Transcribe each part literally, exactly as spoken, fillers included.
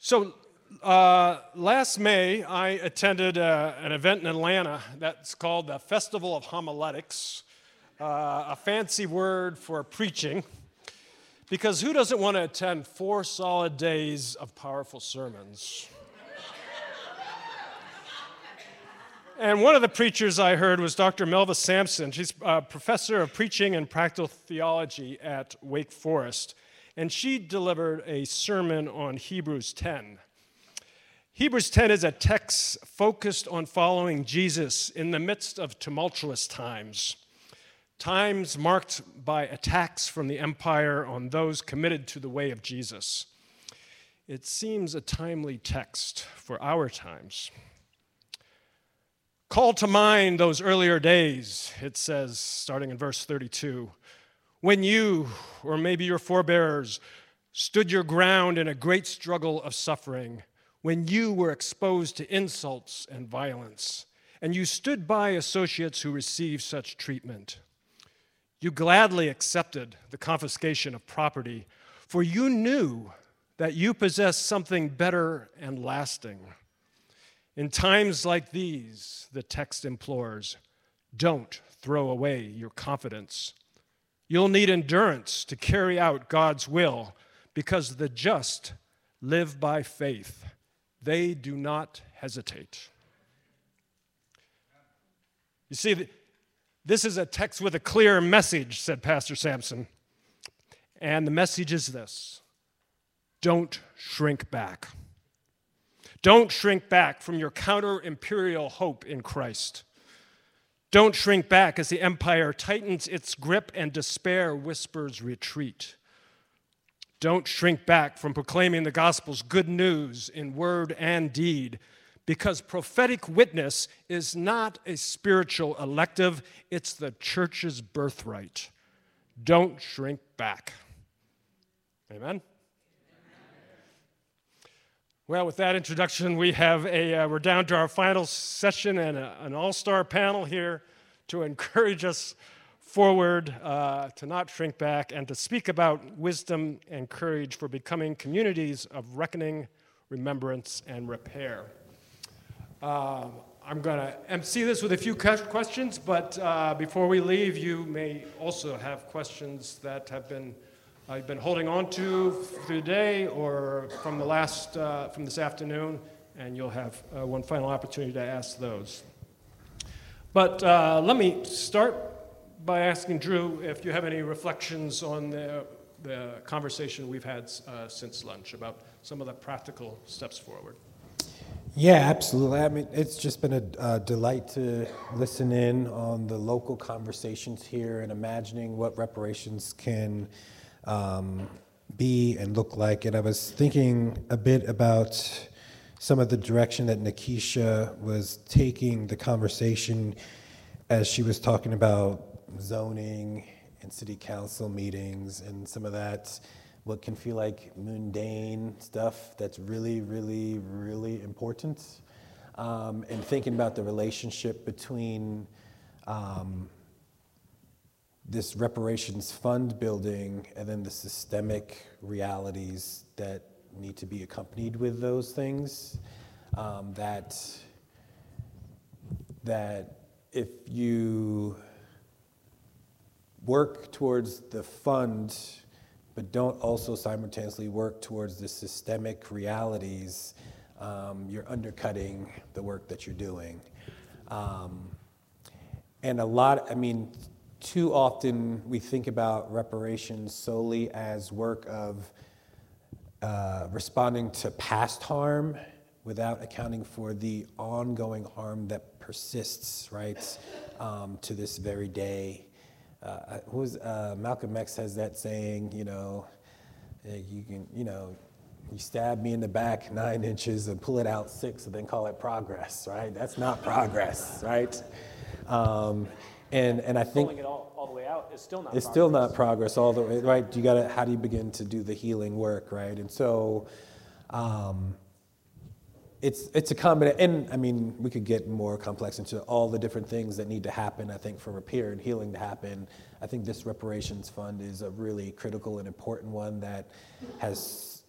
So uh, last May, I attended uh, an event in Atlanta that's called the Festival of Homiletics, uh, a fancy word for preaching, because who doesn't want to attend four solid days of powerful sermons? And one of the preachers I heard was Doctor Melva Sampson. She's a professor of preaching and practical theology at Wake Forest. And she delivered a sermon on Hebrews ten. Hebrews ten is a text focused on following Jesus in the midst of tumultuous times, times marked by attacks from the empire on those committed to the way of Jesus. It seems a timely text for our times. Call to mind those earlier days, it says, starting in verse thirty-two, when you, or maybe your forebears, stood your ground in a great struggle of suffering, when you were exposed to insults and violence, and you stood by associates who received such treatment. You gladly accepted the confiscation of property, for you knew that you possessed something better and lasting. In times like these, the text implores, don't throw away your confidence. You'll need endurance to carry out God's will because the just live by faith. They do not hesitate. You see, this is a text with a clear message, said Pastor Sampson. And the message is this: don't shrink back. Don't shrink back from your counter-imperial hope in Christ. Don't shrink back as the empire tightens its grip and despair whispers retreat. Don't shrink back from proclaiming the gospel's good news in word and deed, because prophetic witness is not a spiritual elective, it's the church's birthright. Don't shrink back. Amen? Well, with that introduction, we have a, uh, we're down to our final session and a, an all-star panel here to encourage us forward, uh, to not shrink back, and to speak about wisdom and courage for becoming communities of reckoning, remembrance, and repair. Uh, I'm going to emcee this with a few questions, but uh, before we leave, you may also have questions that have been I've been holding on to through the day or from the last, uh, from this afternoon, and you'll have uh, one final opportunity to ask those. But uh, let me start by asking Drew if you have any reflections on the, the conversation we've had uh, since lunch about some of the practical steps forward. Yeah, absolutely. I mean, it's just been a uh, delight to listen in on the local conversations here and imagining what reparations can Um, be and look like. And I was thinking a bit about some of the direction that Nikisha was taking the conversation as she was talking about zoning and city council meetings and some of that, what can feel like mundane stuff that's really, really, really important. Um, and thinking about the relationship between um, this reparations fund building and then the systemic realities that need to be accompanied with those things, um, that, that if you work towards the fund but don't also simultaneously work towards the systemic realities, um, you're undercutting the work that you're doing. Um, and a lot, I mean, too often we think about reparations solely as work of uh, responding to past harm without accounting for the ongoing harm that persists, right, um, to this very day. Uh, who's uh, Malcolm X has that saying, you know, you can, you know, you stab me in the back nine inches and pull it out six and then call it progress, right? That's not progress, right? Um, And and I think pulling it all, all the way out is still not it's progress. still not progress all the way, right? You gotta, how do you begin to do the healing work, right? And so um, it's it's a combination, and I mean, we could get more complex into all the different things that need to happen, I think, for repair and healing to happen. I think this reparations fund is a really critical and important one that has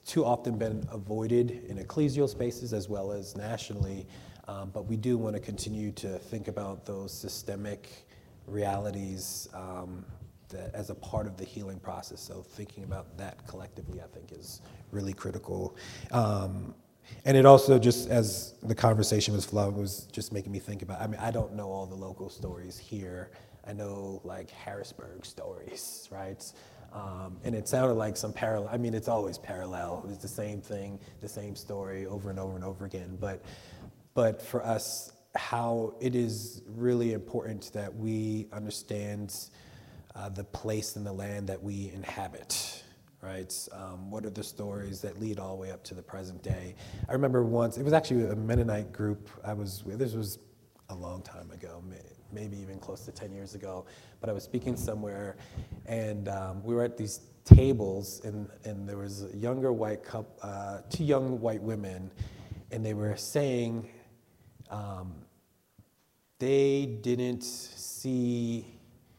too often been avoided in ecclesial spaces as well as nationally. Um, but we do want to continue to think about those systemic realities um, that as a part of the healing process. So thinking about that collectively, I think, is really critical. Um, and it also just, as the conversation was flowing, was just making me think about, I mean, I don't know all the local stories here. I know like Harrisburg stories, right? Um, and it sounded like some parallel, I mean, it's always parallel. It's the same thing, the same story over and over and over again. But, but for us, how it is really important that we understand uh, the place in the land that we inhabit, right? Um, what are the stories that lead all the way up to the present day? I remember once, it was actually a Mennonite group I was with, this was a long time ago, maybe even close to ten years ago, but I was speaking somewhere, and um, we were at these tables, and, and there was a younger white couple, uh, two young white women, and they were saying um, they didn't see,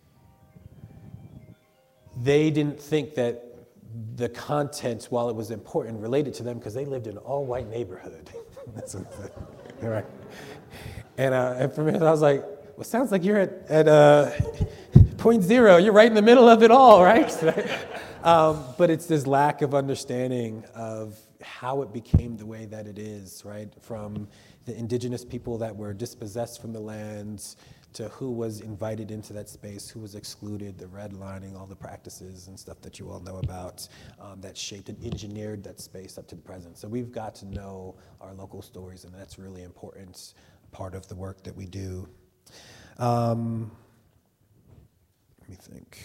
they didn't think that the content, while it was important, related to them because they lived in an all-white neighborhood. That's what they said. Right. And, uh, and for me, I was like, well, it sounds like you're at, at uh, point zero. You're right in the middle of it all, right? um, but it's this lack of understanding of how it became the way that it is, right? From the indigenous people that were dispossessed from the lands to who was invited into that space, who was excluded, the redlining, all the practices and stuff that you all know about um, that shaped and engineered that space up to the present. So we've got to know our local stories, and that's really important part of the work that we do. Um, let me think.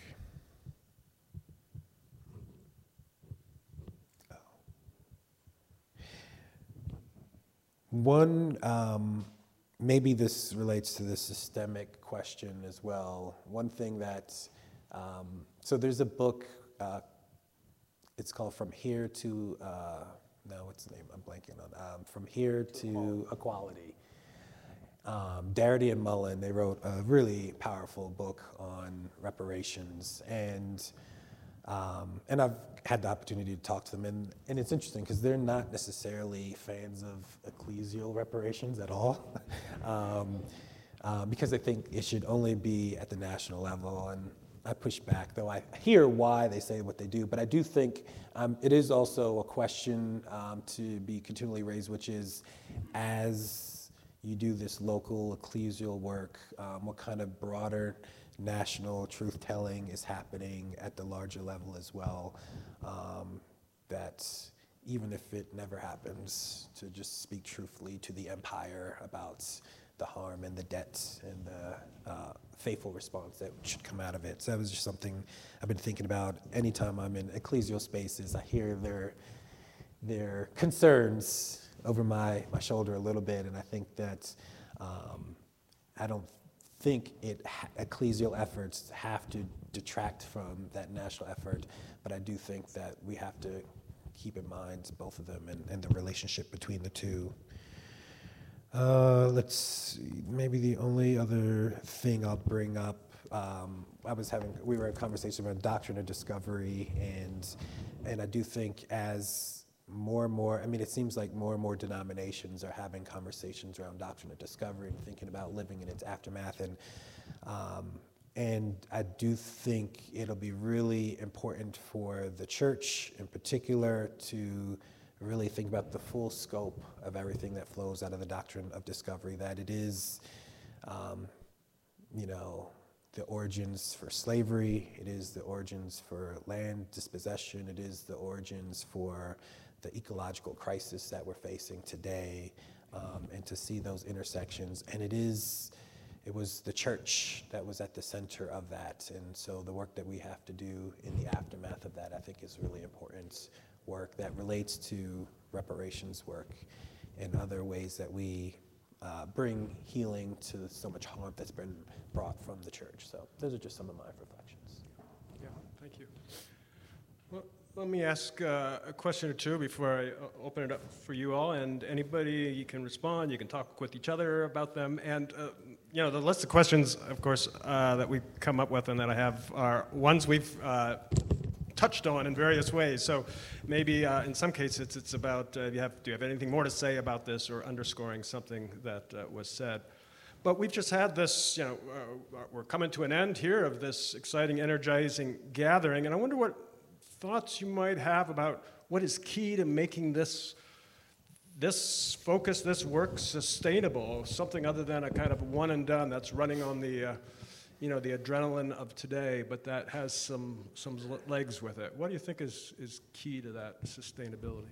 Oh. One, um, maybe this relates to the systemic question as well. One thing that, um, so there's a book, uh, it's called From Here to, uh, no, what's the name? I'm blanking on, um, From Here to Equality. Um, Darity and Mullen, they wrote a really powerful book on reparations, and um, and I've had the opportunity to talk to them, and, and it's interesting because they're not necessarily fans of ecclesial reparations at all, um, uh, because they think it should only be at the national level, and I push back, though I hear why they say what they do, but I do think um, it is also a question um, to be continually raised, which is, as you do this local ecclesial work, um, what kind of broader national truth-telling is happening at the larger level as well, um, that even if it never happens, to just speak truthfully to the empire about the harm and the debt and the uh, faithful response that should come out of it. So that was just something I've been thinking about. Anytime I'm in ecclesial spaces, I hear their, their concerns over my, my shoulder a little bit, and I think that um, I don't think it ha- ecclesial efforts have to detract from that national effort, but I do think that we have to keep in mind both of them and, and the relationship between the two. Uh, let's see, maybe the only other thing I'll bring up, um, I was having, we were in a conversation about doctrine of discovery, and and I do think as more and more, I mean, it seems like more and more denominations are having conversations around doctrine of discovery and thinking about living in its aftermath. And um, and I do think it'll be really important for the church in particular to really think about the full scope of everything that flows out of the doctrine of discovery, that it is, um, you know, the origins for slavery, it is the origins for land dispossession, it is the origins for the ecological crisis that we're facing today, um, and to see those intersections. And it is, it was the church that was at the center of that. And so the work that we have to do in the aftermath of that, I think, is really important work that relates to reparations work and other ways that we uh, bring healing to so much harm that's been brought from the church. So those are just some of my reflections. Yeah, thank you. Well, let me ask uh, a question or two before I uh, open it up for you all, and anybody, you can respond, you can talk with each other about them, and uh, you know, the list of questions, of course, uh, that we come up with and that I have are ones we've uh, touched on in various ways. So maybe uh, in some cases it's, it's about, uh, you have, do you have anything more to say about this or underscoring something that uh, was said? But we've just had this, you know, uh, we're coming to an end here of this exciting, energizing gathering, and I wonder what thoughts you might have about what is key to making this, this focus, this work sustainable, something other than a kind of one and done that's running on the, uh, you know, the adrenaline of today, but that has some, some legs with it. What do you think is, is key to that sustainability?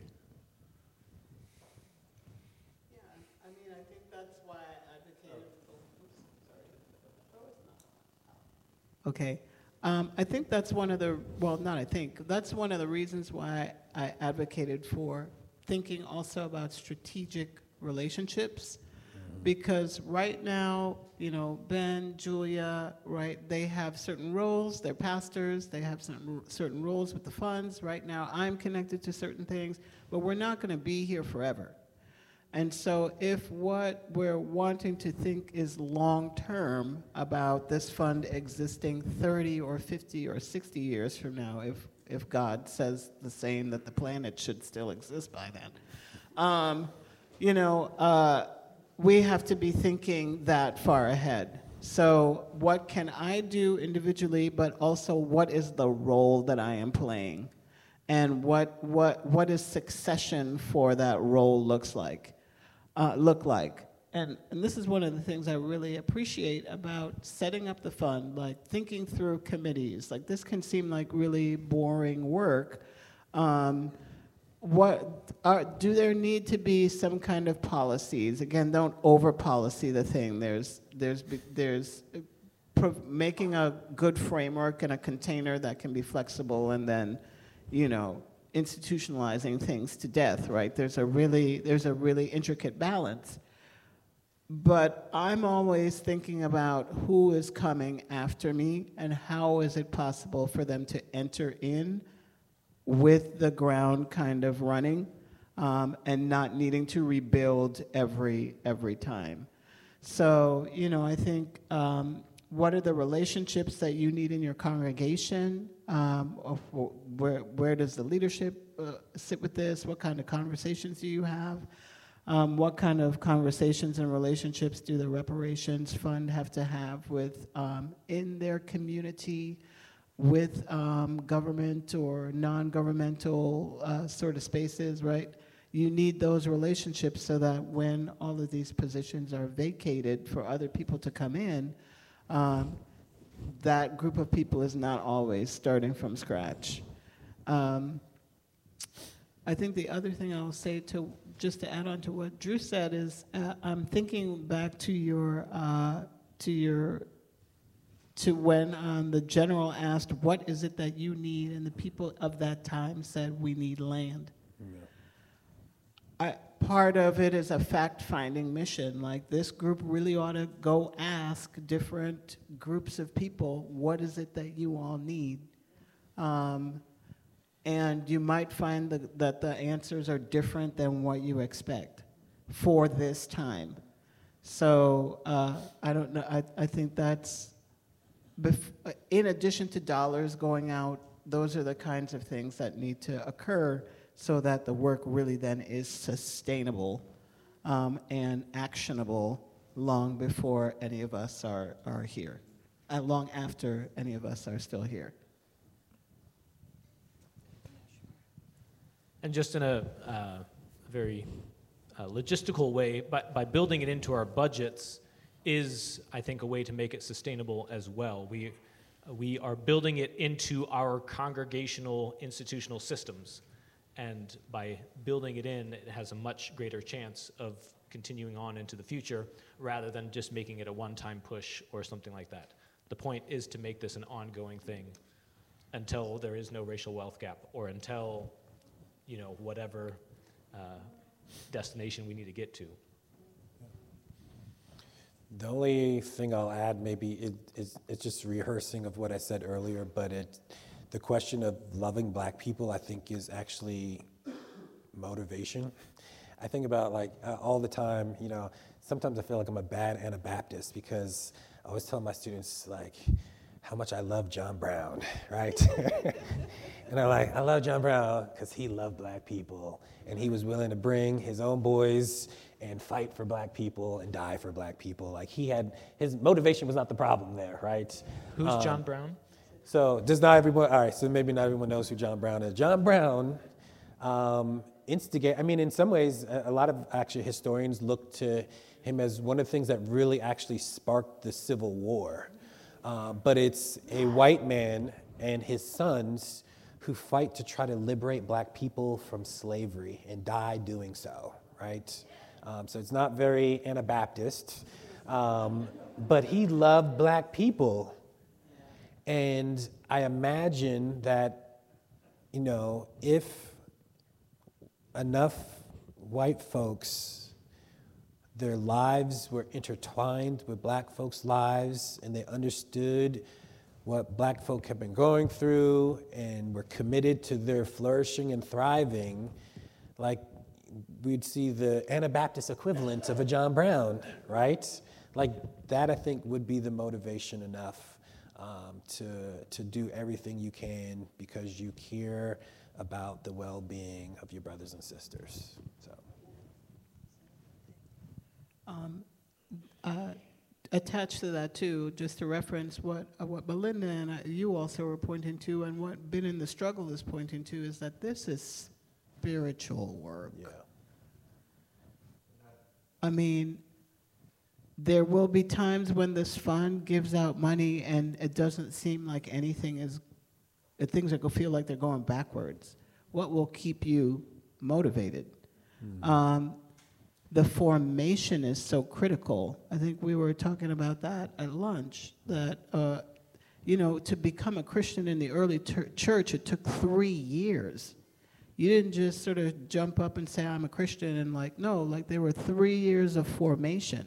Okay. Um, I think that's one of the, well, not I think, that's one of the reasons why I advocated for thinking also about strategic relationships. Because right now, you know, Ben, Julia, right, they have certain roles, they're pastors, they have certain, certain roles with the funds. Right now, I'm connected to certain things, but we're not going to be here forever. And so if what we're wanting to think is long-term about this fund existing thirty or fifty or sixty years from now, if, if God says the same, that the planet should still exist by then, um, you know, uh, we have to be thinking that far ahead. So what can I do individually, but also what is the role that I am playing? And what, what, what is succession for that role looks like? Uh, look like. And, and this is one of the things I really appreciate about setting up the fund, like thinking through committees. Like this can seem like really boring work. Um, what are, do there need to be some kind of policies? Again, don't over policy the thing. There's, there's, there's pro making a good framework and a container that can be flexible, and then, you know, institutionalizing things to death, right? There's a really, there's a really intricate balance. But I'm always thinking about who is coming after me and how is it possible for them to enter in with the ground kind of running um, and not needing to rebuild every, every time. So, you know, I think um, what are the relationships that you need in your congregation? Um, where, where does the leadership uh, sit with this? What kind of conversations do you have? Um, what kind of conversations and relationships do the reparations fund have to have with um, in their community, with um, government or non-governmental uh, sort of spaces, right? You need those relationships so that when all of these positions are vacated for other people to come in, um, that group of people is not always starting from scratch. Um, I think the other thing I'll say, to just to add on to what Drew said, is uh, I'm thinking back to your uh, to your to when um, the general asked, "What is it that you need?" and the people of that time said, "We need land." Yeah. I, part of it is a fact-finding mission. Like, this group really ought to go ask different groups of people, what is it that you all need? Um, and you might find the, that the answers are different than what you expect for this time. So uh, I don't know, I, I think that's, bef in addition to dollars going out, those are the kinds of things that need to occur so that the work really then is sustainable um, and actionable long before any of us are, are here, uh, long after any of us are still here. And just in a uh, very uh, logistical way, by, by building it into our budgets is, I think, a way to make it sustainable as well. We, we are building it into our congregational institutional systems. And by building it in, it has a much greater chance of continuing on into the future rather than just making it a one-time push or something like that. The point is to make this an ongoing thing until there is no racial wealth gap, or until, you know, whatever uh, destination we need to get to. The only thing I'll add maybe it, it's, it's just rehearsing of what I said earlier, but it, the question of loving black people, I think, is actually motivation. I think about, like, uh, all the time, you know, sometimes I feel like I'm a bad Anabaptist because I always tell my students, like, how much I love John Brown, right? And I'm like, I love John Brown because he loved black people, and he was willing to bring his own boys and fight for black people and die for black people. Like he had, his motivation was not the problem there, right? Who's Um, John Brown? So does not everyone, all right, so maybe not everyone knows who John Brown is. John Brown um, instigate, I mean, in some ways, a, a lot of actually historians look to him as one of the things that really actually sparked the Civil War. Uh, but it's a white man and his sons who fight to try to liberate black people from slavery and die doing so, right? Um, so it's not very Anabaptist, um, but he loved black people. And I imagine that, you know, if enough white folks, their lives were intertwined with black folks' lives, and they understood what black folk have been going through and were committed to their flourishing and thriving, like we'd see the Anabaptist equivalent of a John Brown, right? Like that, I think, would be the motivation enough um, to, to do everything you can because you care about the well-being of your brothers and sisters, so. Um, uh, attached to that too, just to reference what uh, what Belinda and I, you also were pointing to, and what Been in the Struggle is pointing to, is that this is spiritual work. Yeah. I mean, there will be times when this fund gives out money and it doesn't seem like anything is, uh, things are gonna feel like they're going backwards. What will keep you motivated? Mm. Um, The formation is so critical. I think we were talking about that at lunch, that, uh, you know, to become a Christian in the early ter- church, it took three years. You didn't just sort of jump up and say, I'm a Christian, and like, no, like there were three years of formation.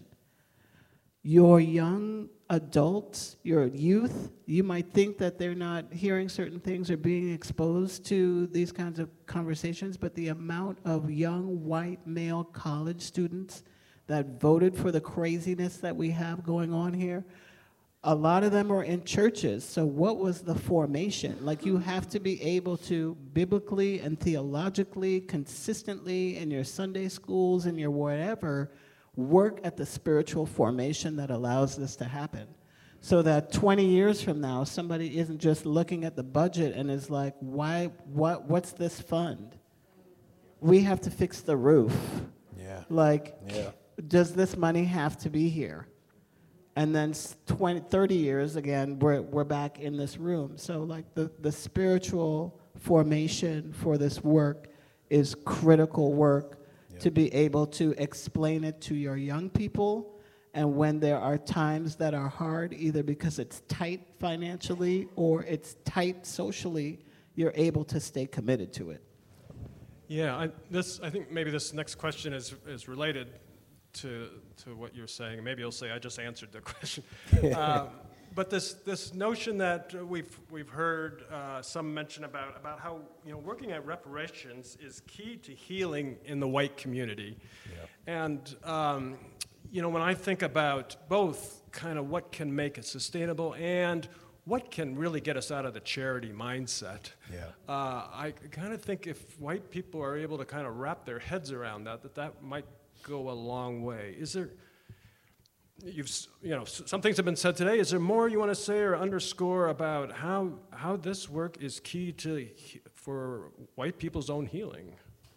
Your young adults, your youth, you might think that they're not hearing certain things or being exposed to these kinds of conversations, but the amount of young white male college students that voted for the craziness that we have going on here, a lot of them are in churches. So what was the formation? Like, you have to be able to biblically and theologically, consistently in your Sunday schools and your whatever, work at the spiritual formation that allows this to happen. So that twenty years from now, somebody isn't just looking at the budget and is like, why, what, what's this fund? We have to fix the roof. Yeah. Like, Yeah. does this money have to be here? And then twenty, thirty years, again, we're, we're back in this room. So like the, the spiritual formation for this work is critical work. Yep. To be able to explain it to your young people, and when there are times that are hard, either because it's tight financially or it's tight socially, you're able to stay committed to it. Yeah, I, this, I think maybe this next question is, is related to, to what you're saying. Maybe you'll say, I just answered the question. um, but this, this notion that we've, we've heard uh, some mention about, about how, you know, working at reparations is key to healing in the white community. Yep. And, um, you know, when I think about both kind of what can make it sustainable and what can really get us out of the charity mindset, yeah. uh, I kind of think if white people are able to kind of wrap their heads around that, that that might go a long way. Is there, you've, you know, some things have been said today. Is there more you want to say or underscore about how, how this work is key to, for white people's own healing?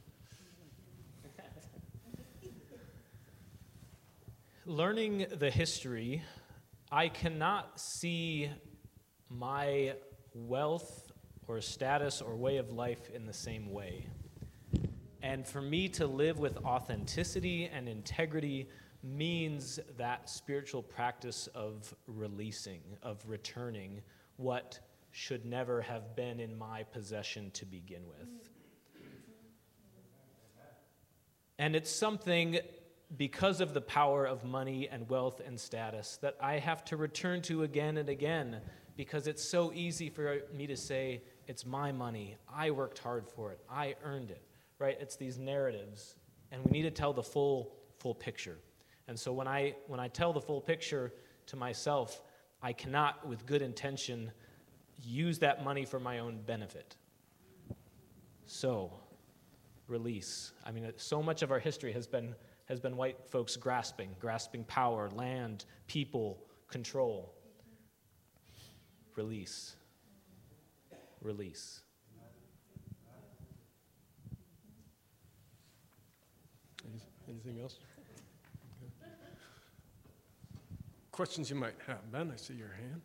Learning the history, I cannot see my wealth or status or way of life in the same way. And for me to live with authenticity and integrity means that spiritual practice of releasing, of returning what should never have been in my possession to begin with. And it's something, because of the power of money and wealth and status, that I have to return to again and again, because it's so easy for me to say, it's my money, I worked hard for it, I earned it, right? It's these narratives, and we need to tell the full, full picture. And so when I, when I tell the full picture to myself, I cannot, with good intention, use that money for my own benefit. So, release. I mean, so much of our history has been has been white folks grasping, grasping power, land, people, control. Release. Release. Anything else? Okay. Questions you might have. Ben, I see your hand.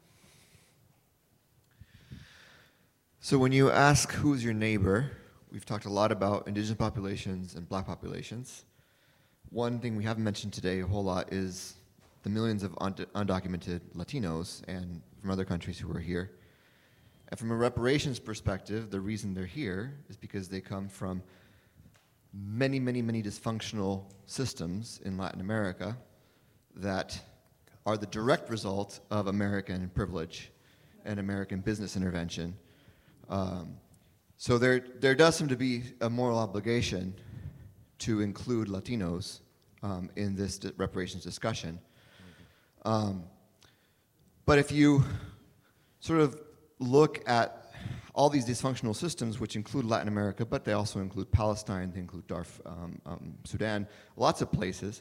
So when you ask who's your neighbor, we've talked a lot about indigenous populations and black populations. One thing we haven't mentioned today a whole lot is the millions of und- undocumented Latinos and from other countries who are here. And from a reparations perspective, the reason they're here is because they come from many, many, many dysfunctional systems in Latin America that are the direct result of American privilege and American business intervention. Um, so there, there does seem to be a moral obligation to include Latinos um, in this di- reparations discussion. Um, but if you sort of look at all these dysfunctional systems, which include Latin America, but they also include Palestine, they include Darf, um, um, Sudan, lots of places.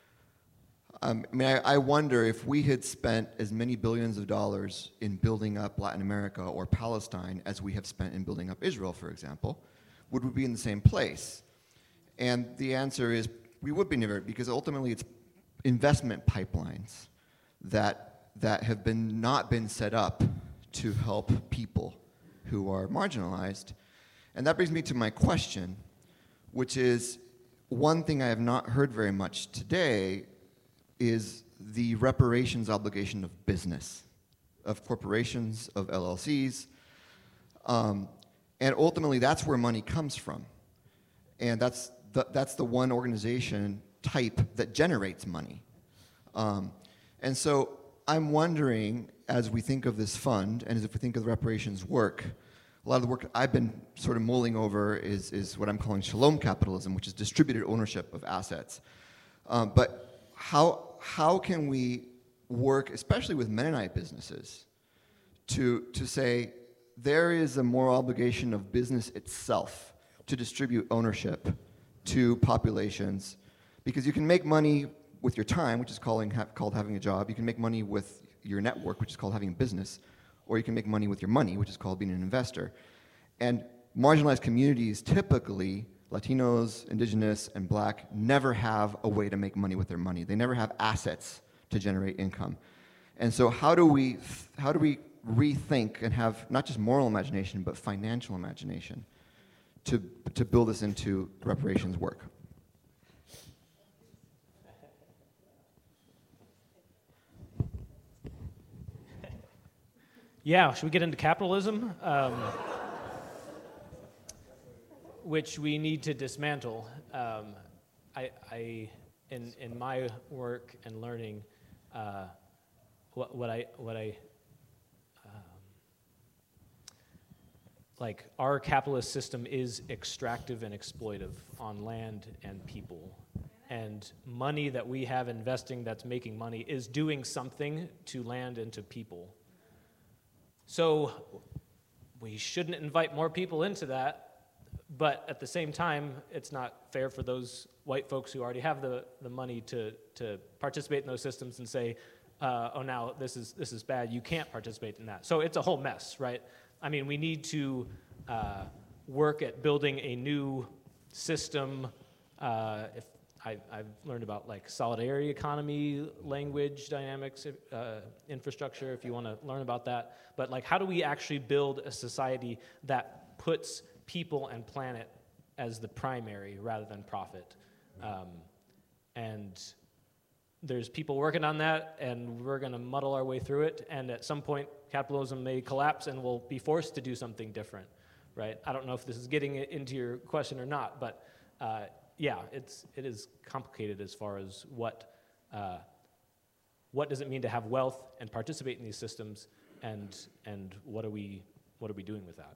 Um, I mean, I, I wonder if we had spent as many billions of dollars in building up Latin America or Palestine as we have spent in building up Israel, for example, would we be in the same place? And the answer is we would be never, because ultimately it's investment pipelines that that have been not been set up to help people who are marginalized. And that brings me to my question, which is one thing I have not heard very much today is the reparations obligation of business, of corporations, of L L Cs. Um, and ultimately, that's where money comes from. And that's the, that's the one organization type that generates money. Um, and so I'm wondering, as we think of this fund, and as if we think of the reparations work, a lot of the work I've been sort of mulling over is, is what I'm calling shalom capitalism, which is distributed ownership of assets. Um, but how, how can we work, especially with Mennonite businesses, to, to say there is a moral obligation of business itself to distribute ownership to populations, because you can make money with your time, which is calling, ha- called having a job. You can make money with your network, which is called having a business, or you can make money with your money, which is called being an investor. And marginalized communities, typically, Latinos, Indigenous, and Black, never have a way to make money with their money. They never have assets to generate income. And so how do we, how do we rethink and have not just moral imagination, but financial imagination to, to build this into reparations work? Yeah, should we get into capitalism? Um, which we need to dismantle. Um, I, I, in in my work and learning, uh, what what I what I um, like our capitalist system is extractive and exploitive on land and people, and money that we have investing that's making money is doing something to land and to people. So we shouldn't invite more people into that, but at the same time, it's not fair for those white folks who already have the, the money to, to participate in those systems and say, uh, oh, now this is, this is bad, you can't participate in that. So it's a whole mess, right? I mean, we need to uh, work at building a new system. Uh, if I, I've learned about like solidarity economy, language dynamics, uh, infrastructure, if you want to learn about that. But like, how do we actually build a society that puts people and planet as the primary rather than profit? Um, and there's people working on that, and we're going to muddle our way through it. And at some point, capitalism may collapse, and we'll be forced to do something different, right? I don't know if this is getting into your question or not, but uh, yeah, it's it is complicated as far as what uh, what does it mean to have wealth and participate in these systems, and and what are we what are we doing with that?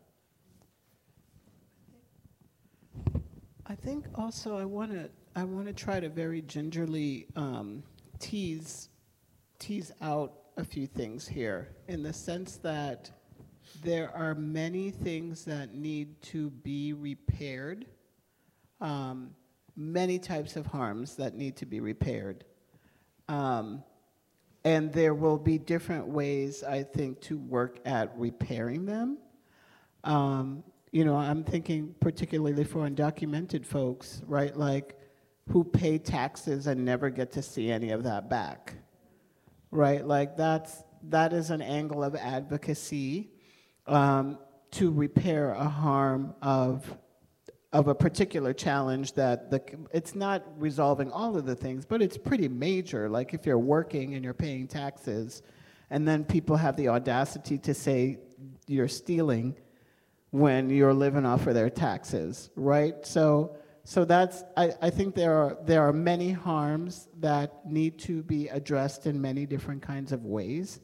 I think also I want to I want to try to very gingerly um, tease tease out a few things here in the sense that there are many things that need to be repaired, um, many types of harms that need to be repaired. Um, and there will be different ways, I think, to work at repairing them. Um, you know, I'm thinking particularly for undocumented folks, right, like who pay taxes and never get to see any of that back, right? Like that's, that is an angle of advocacy um, to repair a harm of, of a particular challenge that the, it's not resolving all of the things, but it's pretty major. Like if you're working and you're paying taxes, and then people have the audacity to say you're stealing when you're living off of their taxes, right? So, so that's, I, I think there are, there are many harms that need to be addressed in many different kinds of ways.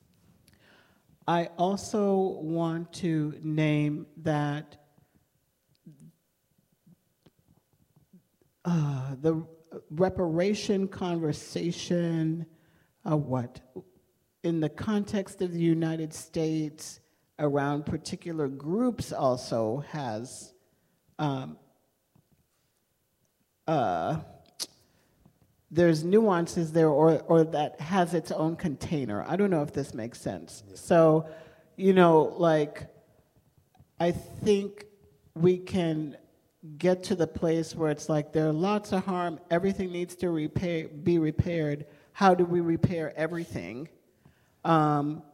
I also want to name that uh, the reparation conversation, uh, what? In the context of the United States, around particular groups also has um, uh, there's nuances there, or, or that has its own container. I don't know if this makes sense. Yeah. So, you know, like, I think we can get to the place where it's like there are lots of harm, everything needs to repair, be repaired. How do we repair everything? Um,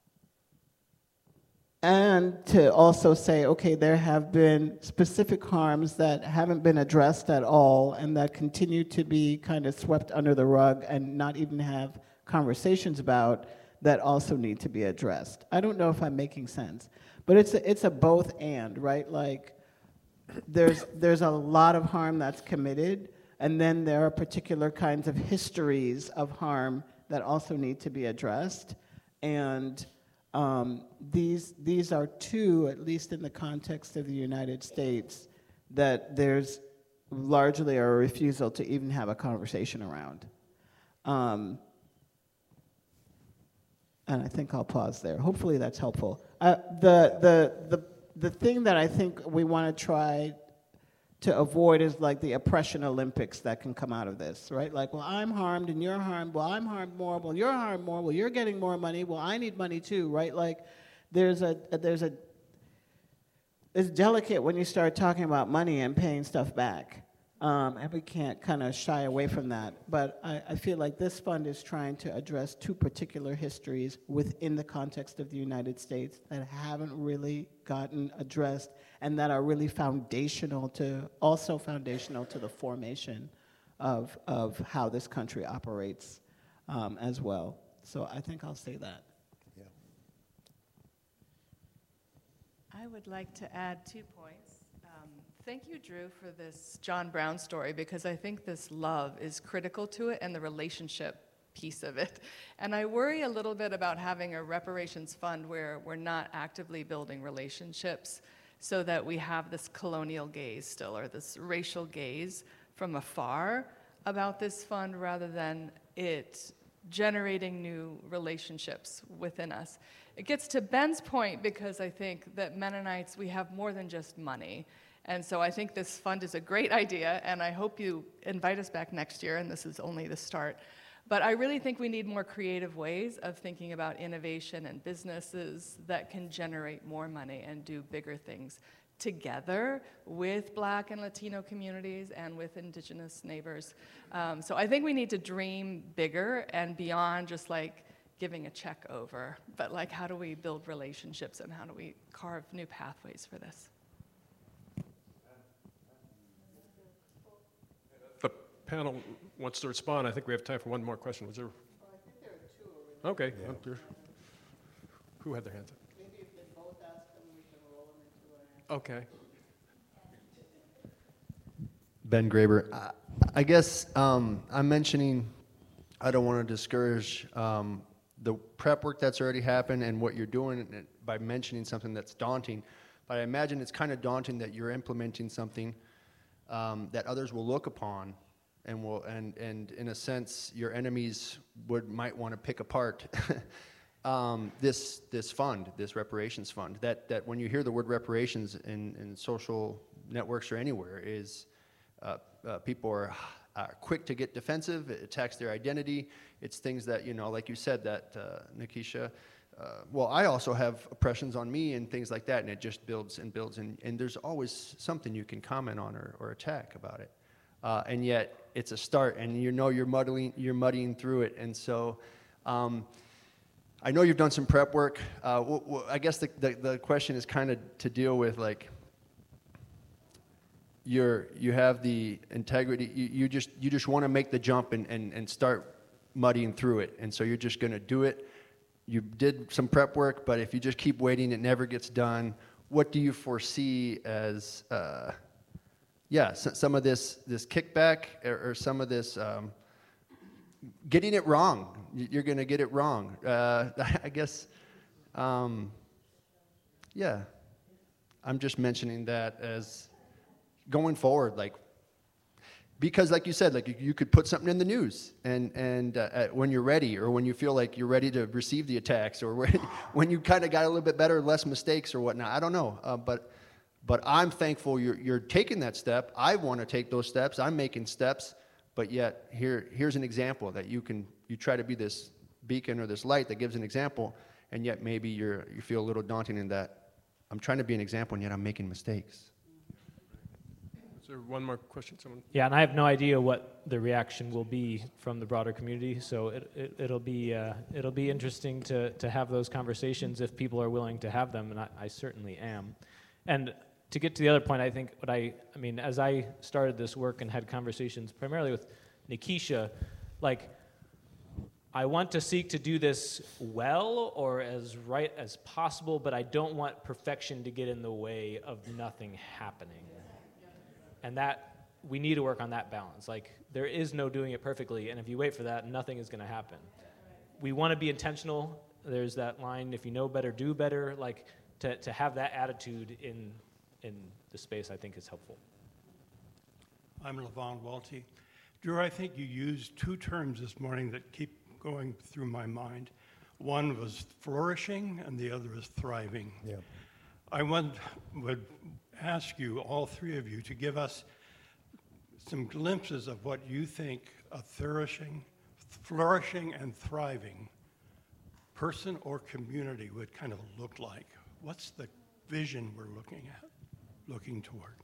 And to also say, okay, there have been specific harms that haven't been addressed at all and that continue to be kind of swept under the rug and not even have conversations about that also need to be addressed. I don't know if I'm making sense, but it's a, it's a both and, right? Like there's, there's a lot of harm that's committed, and then there are particular kinds of histories of harm that also need to be addressed. And Um, these, these are two, at least in the context of the United States, that there's largely a refusal to even have a conversation around. Um, and I think I'll pause there. Hopefully that's helpful. Uh, the, the, the, the thing that I think we want to try to avoid is like the oppression Olympics that can come out of this, right? Like, well, I'm harmed and you're harmed. Well, I'm harmed more. Well, you're harmed more. Well, you're getting more money. Well, I need money too, right? Like, there's a, there's a, it's delicate when you start talking about money and paying stuff back. Um, and we can't kind of shy away from that. But I, I feel like this fund is trying to address two particular histories within the context of the United States that haven't really gotten addressed and that are really foundational to, also foundational to the formation of, of how this country operates um, as well. So I think I'll say that. Yeah. I would like to add two points. Um, thank you, Drew, for this John Brown story, because I think this love is critical to it and the relationship piece of it. And I worry a little bit about having a reparations fund where we're not actively building relationships so that we have this colonial gaze still, or this racial gaze from afar about this fund rather than it generating new relationships within us. It gets to Ben's point because I think that Mennonites, we have more than just money. And so I think this fund is a great idea, and I hope you invite us back next year, and this is only the start. But I really think we need more creative ways of thinking about innovation and businesses that can generate more money and do bigger things together with Black and Latino communities and with Indigenous neighbors. Um, so I think we need to dream bigger and beyond just like giving a check over, but like how do we build relationships and how do we carve new pathways for this? The panel wants to respond. I think we have time for one more question. Was there? Well, I think there are two already. Okay. Yeah. Yeah. Who had their hands up? Maybe if they both ask them, we can roll them into an Okay. Ben Graber. I, I guess um, I'm mentioning, I don't want to discourage um, the prep work that's already happened and what you're doing by mentioning something that's daunting. But I imagine it's kind of daunting that you're implementing something um, that others will look upon and will and and in a sense, your enemies would might want to pick apart um, this this fund, this reparations fund. That that when you hear the word reparations in, in social networks or anywhere, is uh, uh, people are uh, quick to get defensive. It attacks their identity. It's things that, you know, like you said, that uh, Nikisha. Uh, well, I also have oppressions on me and things like that, and it just builds and builds, and, and there's always something you can comment on or, or attack about it. Uh, and yet, it's a start, and you know you're muddling, you're muddying through it. And so, um, I know you've done some prep work. Uh, w w I guess the, the, the question is kind of to deal with, like, you're, you have the integrity, you, you just, you just want to make the jump and, and, and start muddying through it. And so you're just going to do it. You did some prep work, but if you just keep waiting, it never gets done. What do you foresee as, uh, yeah, so, some of this this kickback or, or some of this um, getting it wrong? You're going to get it wrong. Uh, I guess, um, yeah. I'm just mentioning that as going forward, like. Because, like you said, like you, you could put something in the news, and and uh, when you're ready, or when you feel like you're ready to receive the attacks, or when when you kind of got a little bit better, less mistakes, or whatnot. I don't know, uh, but but I'm thankful you're you're taking that step. I want to take those steps. I'm making steps, but yet here here's an example that you can you try to be this beacon or this light that gives an example, and yet maybe you're you feel a little daunting in that I'm trying to be an example, and yet I'm making mistakes. Is there one more question? Someone? Yeah, and I have no idea what the reaction will be from the broader community. So it, it, it'll be uh, it'll be interesting to to have those conversations if people are willing to have them, and I, I certainly am. And to get to the other point, I think what I I mean, as I started this work and had conversations primarily with Nikisha, like, I want to seek to do this well or as right as possible, but I don't want perfection to get in the way of nothing happening. And that, we need to work on that balance. Like, there is no doing it perfectly, and if you wait for that, nothing is going to happen. We want to be intentional. There's that line, if you know better, do better. Like, to, to have that attitude in, in the space, I think, is helpful. I'm Levon Walty. Drew, I think you used two terms this morning that keep going through my mind. One was flourishing, and the other is thriving. Yeah. I want, would ask you, all three of you, to give us some glimpses of what you think a flourishing, flourishing and thriving person or community would kind of look like. What's the vision we're looking at, looking toward?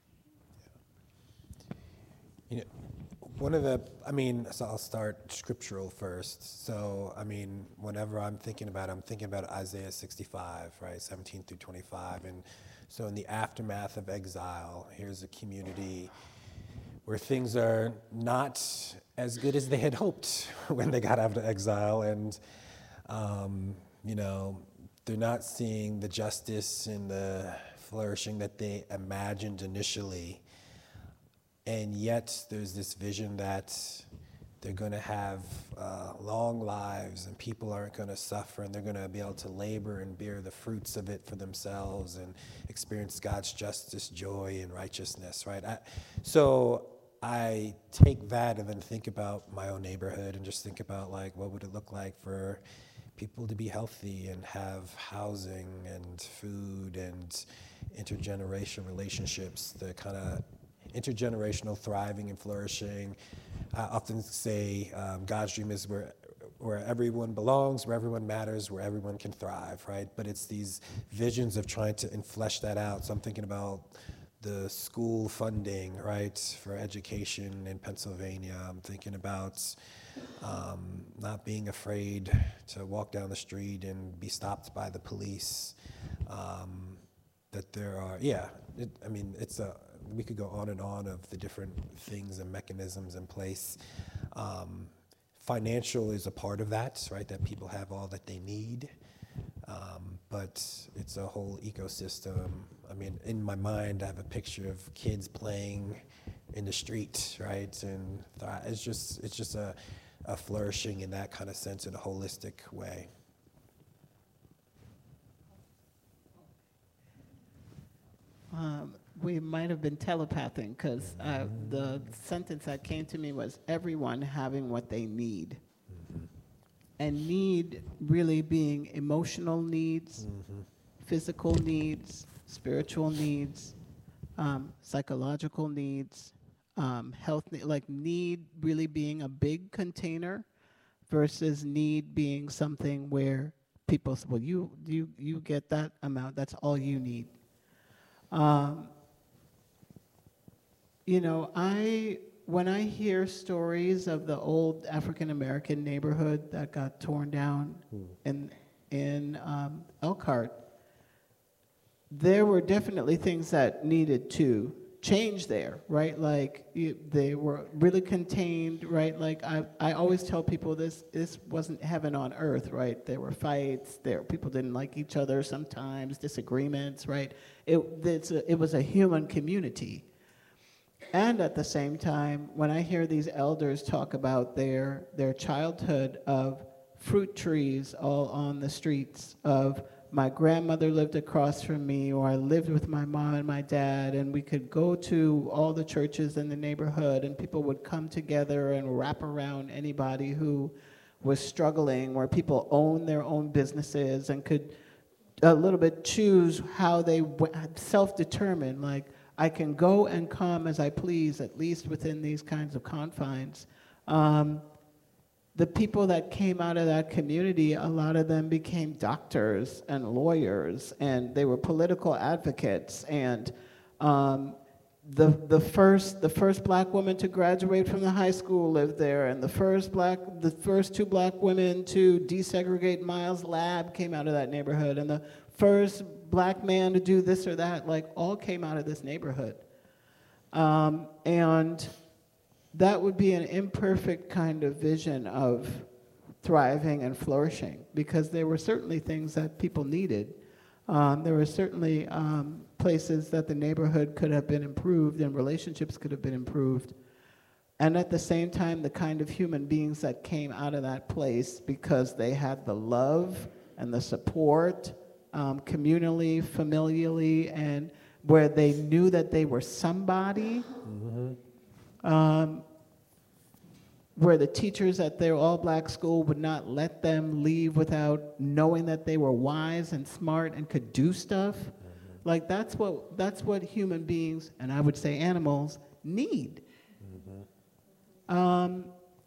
You know, one of the, I mean, so I'll start scriptural first. So, I mean, whenever I'm thinking about it, I'm thinking about Isaiah sixty-five, right, seventeen through twenty-five. And so in the aftermath of exile, here's a community where things are not as good as they had hoped when they got out of exile. And, um, you know, they're not seeing the justice and the flourishing that they imagined initially. And yet there's this vision that they're going to have uh, long lives, and people aren't going to suffer, and they're going to be able to labor and bear the fruits of it for themselves and experience God's justice, joy, and righteousness, right? I, so I take that and then think about my own neighborhood and just think about, like, what would it look like for people to be healthy and have housing and food and intergenerational relationships, the kind of intergenerational thriving and flourishing. I often say um, God's dream is where where everyone belongs, where everyone matters, where everyone can thrive, right? But it's these visions of trying to flesh that out. So I'm thinking about the school funding, right, for education in Pennsylvania. I'm thinking about um, not being afraid to walk down the street and be stopped by the police. Um, that there are, yeah, it, I mean, it's a, we could go on and on of the different things and mechanisms in place. Um, financial is a part of that, right? That people have all that they need. Um, but it's a whole ecosystem. I mean, in my mind, I have a picture of kids playing in the street, right? And th- it's just, it's just a, a flourishing in that kind of sense in a holistic way. Um, we might have been telepathing, because uh, the sentence that came to me was everyone having what they need. Mm-hmm. And need really being emotional needs, mm-hmm. physical needs, spiritual needs, um, psychological needs, um, health, ne- like need really being a big container versus need being something where people say, well, you, you, you get that amount, that's all you need. Um, you know, I, when I hear stories of the old African-American neighborhood that got torn down mm. in, in um, Elkhart, there were definitely things that needed to change there, right? Like, you, they were really contained, right? Like, I, I always tell people this, this wasn't heaven on earth, right? There were fights, there, people didn't like each other sometimes, disagreements, right? It, it's a, it was a human community. And at the same time, when I hear these elders talk about their, their childhood of fruit trees all on the streets, of my grandmother lived across from me, or I lived with my mom and my dad, and we could go to all the churches in the neighborhood, and people would come together and wrap around anybody who was struggling, where people owned their own businesses and could a little bit choose how they w- self-determine, like, I can go and come as I please, at least within these kinds of confines. Um, the people that came out of that community, a lot of them became doctors and lawyers, and they were political advocates. And um, the the first the first black woman to graduate from the high school lived there, and the first black the first two black women to desegregate Miles Lab came out of that neighborhood, and the first black man to do this or that, like, all came out of this neighborhood. Um, and that would be an imperfect kind of vision of thriving and flourishing, because there were certainly things that people needed. Um, there were certainly um, places that the neighborhood could have been improved and relationships could have been improved. And at the same time, the kind of human beings that came out of that place, because they had the love and the support, um, communally, familially, and where they knew that they were somebody. Mm-hmm. Um, where the teachers at their all-black school would not let them leave without knowing that they were wise and smart and could do stuff. Mm-hmm. Like, that's what that's what human beings, and I would say animals, need. Mm-hmm. Um,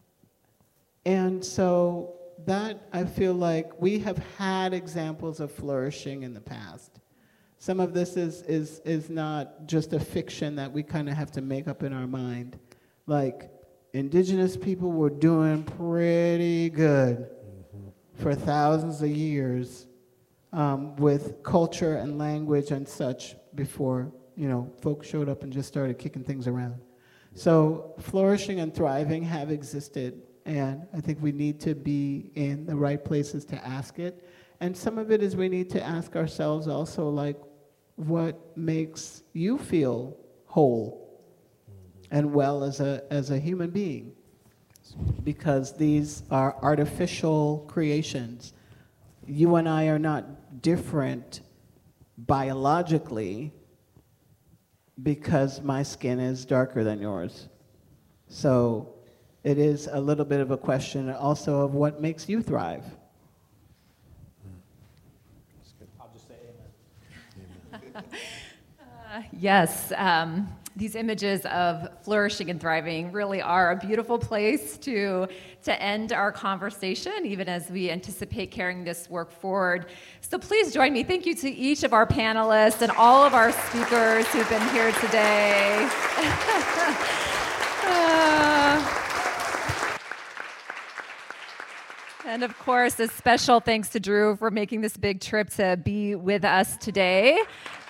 and so that, I feel like we have had examples of flourishing in the past. Some of this is is is not just a fiction that we kind of have to make up in our mind. Like, indigenous people were doing pretty good mm-hmm. for thousands of years um, with culture and language and such before, you know, folks showed up and just started kicking things around. Yeah. So flourishing and thriving have existed, and I think we need to be in the right places to ask it. And some of it is we need to ask ourselves also, like, what makes you feel whole and well as a as a human being, because these are artificial creations. You and I are not different biologically because my skin is darker than yours. So it is a little bit of a question also of what makes you thrive. I'll just say amen. uh, yes. Um, These images of flourishing and thriving really are a beautiful place to, to end our conversation, even as we anticipate carrying this work forward. So please join me. Thank you to each of our panelists and all of our speakers who've been here today. uh, and of course, a special thanks to Drew for making this big trip to be with us today.